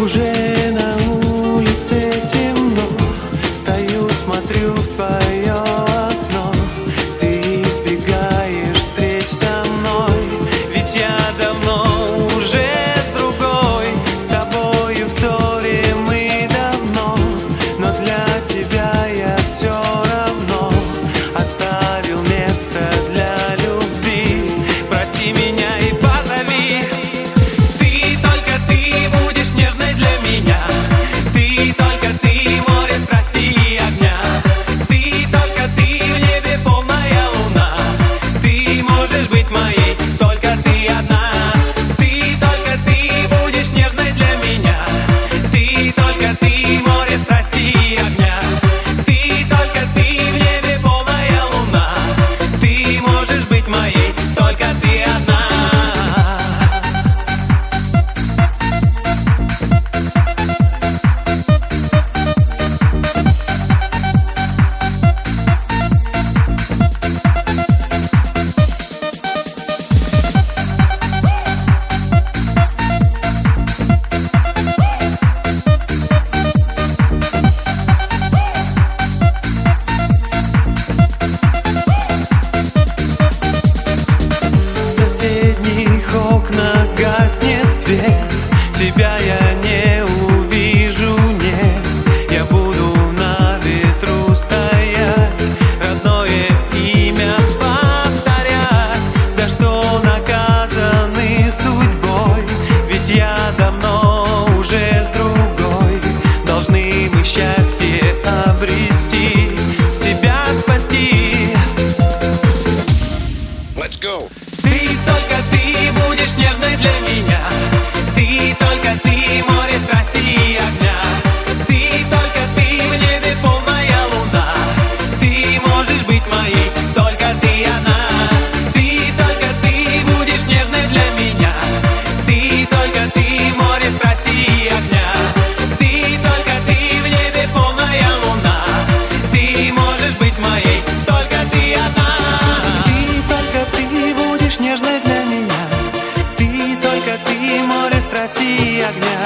Уже на улице темно, стою, смотрю в твое окно. Ты избегаешь встреч со мной, ведь я давно уже с другой. С тобою в ссоре мы давно, но для тебя я все равно оставил место для любви. Прости меня и позови. Ты, только ты будешь нежной для меня. Ты, только ты, море страсти и огня. Ты, только ты, в небе полная луна. Ты можешь быть моей, только ты одна. Ты, только ты будешь нежной для меня. Ты, только ты, море страсти и огня. Ты, только ты, в небе полная луна. Ты можешь быть моей, только ты одна. В соседних окнах гаснет свет. Тебя я не увижу, нет. Я буду на ветру стоять, родное имя повторять. За что наказаны судьбой? Ведь я давно уже с другой. Должны мы счастье обрести, себя спасти. Let's go. Ты, только ты будешь нежной для меня. Ты, только ты, море страсти и огня. Ты, только ты, в небе полная луна. Ты можешь быть моей, только ты одна. Ты, только ты будешь нежной для меня. Ты, только ты, море страсти и огня. Ты, только ты, в небе полная луна. Ты можешь быть моей, только ты одна. Ты, только ты будешь нежной для меня. Ты, только ты, море страсти и огня.